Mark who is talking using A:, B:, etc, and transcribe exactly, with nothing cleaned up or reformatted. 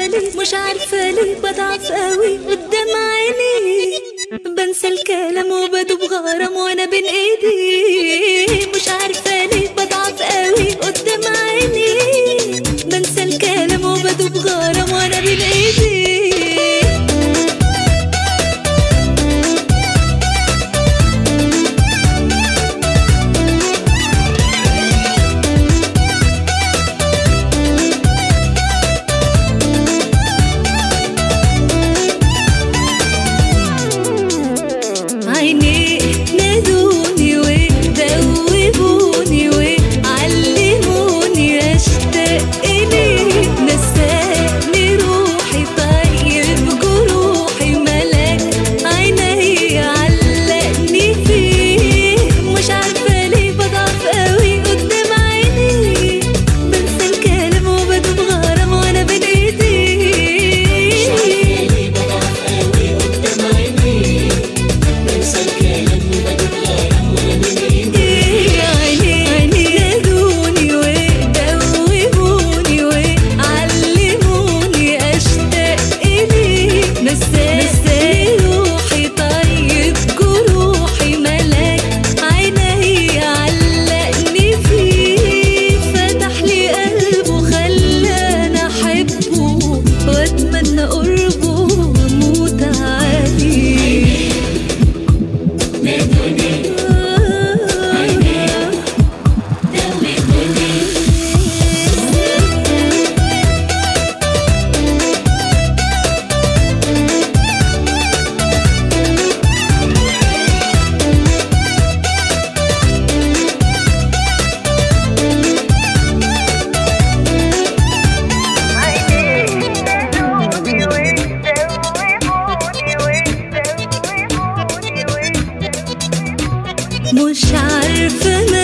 A: ليه مش عارفة ليه بضعف قوي قدام عيني، بنسى الكلام وبدوب غرام وانا بين ايدي. مش عارفة ليه بضعف قوي قدام عيني، بنسى الكلام وبدوب غرام وانا بين ايدي. عينيك نادوني ودوبوني وعلموني اشتاق إليك، نساني روحي طيب جروحي ملاك عيني علقني فيه. مش عارفة ليه بضعف قوي قدام عيني، بنسى الكلام وبدوب غرام وانا بين ايدي. مش عارفة